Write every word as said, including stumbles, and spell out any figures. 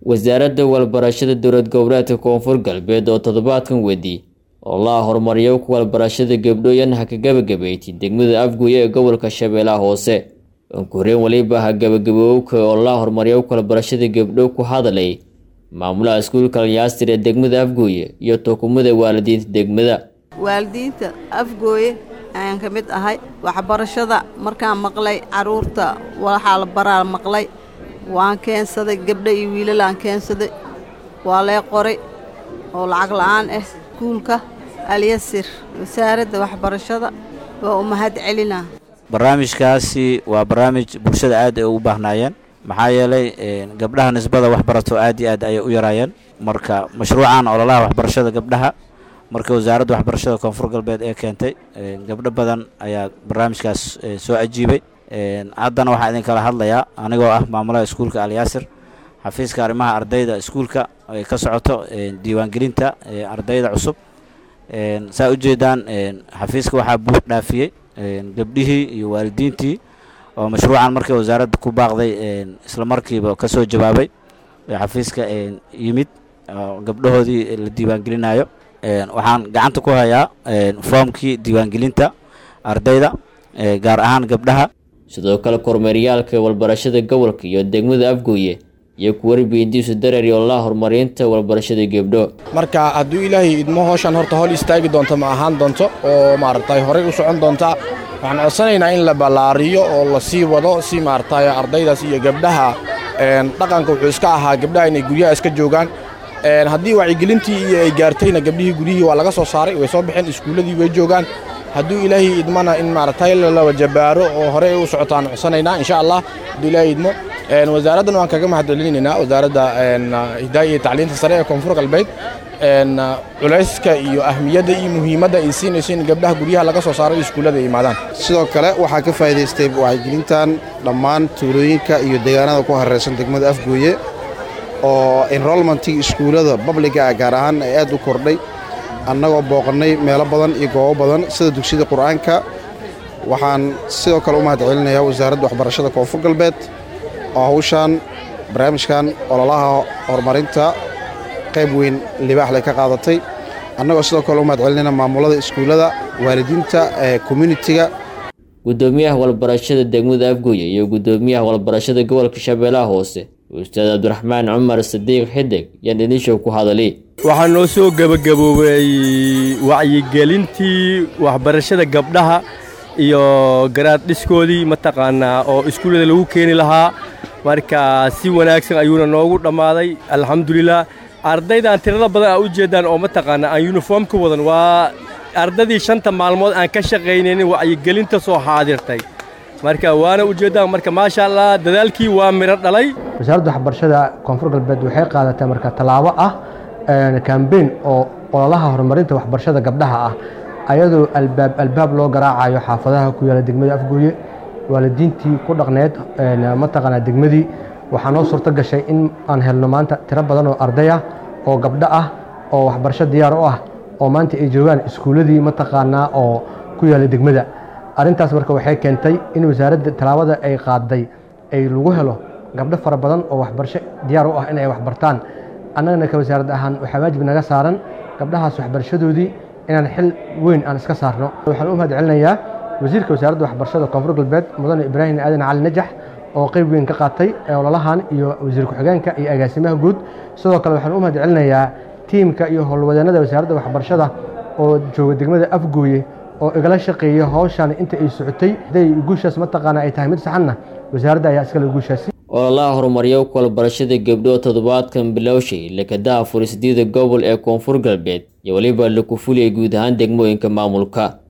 wasaaradda walbarashada dowlad goboleedka koonfur galbeed oo toddobaadkan wedi oo la horumariyo ku walbarashada gabdhooyan ha ka gabagabeeyay degmada Afgooye ee gobolka Shabeellaha Hoose oo koreen waliba ha gabagabowga oo la horumariyo ku walbarashada gabdho ku hadalay maamulaha iskuulka Al-Yaasir ee degmada Afgooye iyo tokumada waalidiinta degmada waalidiinta Afgooye ayaan ka mid ahay waxbarashada markaan maqlay caruurta waxa la baraa maqlay waan keensaday gabdho iyo wiilal aan keensaday waa la qoray oo lacag la'aan ah iskuulka Al-Yaasir wasaaradda waxbarashada waa u mahad celinaa barnaamijkaasi waa barnaamij bulshada aad ay u baahnayeen maxaa yeelay gabdhaha nisbada waxbarato aad iyo aad ay u yaraayeen marka mashruucan ololaha waxbarashada gabdhaha marka wasaaradda waxbarashada koonfur galbeed ee keentay gabdho badan ayaa barnaamijkaas soo ajiibay haddana waxaan idin kala hadlayaa anigoo ah maamulaha iskuulka Al-Yaasir xafiiska arrimaha ardayda iskuulka ay ka socoto diiwaangelinta ardayda cusub saa u jeedaan xafiiska waxaa buux dhaafiyay gabdhihii iyo waalidiintii oo mashruucan markii wasaaradda ku baaqday isla markiiba ka soo jawaabay xafiiska yimid gabdhahoodii la diiwaangelinayo waxaan gacanta ku hayaa foomkii diiwaangelinta ardayda gaar ahaan gabdhaha sidoo kale kormeeryaalka walbarashada gobolka iyo degmada Afgooye iyo ku warbiyintiisu dareeri oo la horumarinta walbarashada gabdho marka hadduu ilaahay idmo hawshan horta hol istaagi doonto ma ahaan doonto oo maartay hore u socon doonta waxaan codsanaynaa in la ballaariyo oo la sii wado si maartay ardaydaas iyo gabdhaha een dhaqanka wuxuu iska ahaa gabdhaha inay guryaha iska joogaan een haddii wacyigelintii ay gaartayna gabdhihii guriyihii waa laga soo saaray way soo baxeen iskuuladii way joogaan hadduu ilaahay idmana in maartay la wajabaaro oo hore u socotaan codsanaynaa insha Allah hadduu ilaahay idmo een wasaaraddan waan kaga mahad celinaynaa wasaaradda een hidaayada iyo tacliinta sare ee koonfur galbeed een culayska iyo ahmiyadda iyo muhiimadda ay siinayso in gabdhaha guryaha laga soo saaro iskuulada ay imaadaan sidoo kale waxaa ka faa'iideystay wacyigelintan dhammaan tuulooyinka iyo deegaanada ku hareeraysan degmada Afgooye oo enrollmentii iskuulada publica ah gaar ahaan ay aad u kordhay annagoo booqannay meelo badan iyo goobo badan sida dugsiyada quraanka waxaan sidoo kale u mahad celinayaa wasaaradda waxbarashada koonfur galbeed oo hawshan barnaamijkan ololaha horumarinta qayb weyn libaax leh ka qaadatay annagoo sidoo kale u mahad celinayna maamulada iskuulada waalidiinta ee community-ga gudoomiyaha walbarashada degmada Afgooye iyo gudoomiyaha walbarashada gobolka Shabeellaha Hoose Ustaad Abdiraxmaan Cumar Sadiiq Xidig yaan idin ku hadalay waxaan noo soo gabagaboobay wacyigelintii waxbarashada gabdhaha iyo garaad dhiskoodii mataqaanaa oo iskuulada lagu keeni lahaa marka si wanaagsan ayuuna noogu dhammaaday alxamdulilah ardaydan tirada badan aa u jeedaan oo mataqaanaa aan uniform ka wadan waa ardadii shanta maalmood aan ka shaqaynaynin wacyigelinta soo xaadirtay marka waana u jeedaan marka maasha Allah dadaalkii waa miro dhalay wasaaradda waxbarashada koonfur galbeed waxay qaadatay marka talaabo ah campaign oo ololaha horumarinta waxbarashada gabdhaha ah ayadoo albaab albaab loo garaacayo xaafadaha ku yaala degmada Afgooye waalidiintii ku dhaqneed mataqaanaa degmadii waxaa noo suurto gashay in aan helno maanta tiro badan oo arday ah oo gabdho ah oo waxbarasho diyaar u ah oo maanta ay joogaan iskuuladii mataqaanaa oo ku yaala degmada arrintaas marka waxay keentay in wasaaradda talaabada ay qaaday ay lagu helo gabdho fara badan oo waxbarasho diyaar u ah in ay waxbartaan annagana ka wasaarad ahaan waxaa waajib naga saaran gabdhahaas waxbarashadoodii inaan xil weyn aan iska saarno waxaan u mahad celinayaa wasiirka wasaaradda waxbarashada koonfur galbeed mudane Ibraahim Aadan Cali Najax oo qayb weyn ka qaatay ololahan iyo wasiir ku-xigeenka iyo agaasimaha guud sidoo kale waxaan u mahad celinayaa tiimka iyo howlwadeennada wasaaradda waxbarashada oo jooga degmada Afgooye oo igala shaqeeya hawshan inta ay socotay haday guushaas mataqaana ay tahay mid saxanna wasaaradda ayaa iska guushaasi ololaha horumariyo ku walbarashada gabdho toddobaadkan bilowshay lakada furisidida gobol ee koonfur galbeed iyo waliba la ku fuliyay guud ahaan degmooyinka maamulka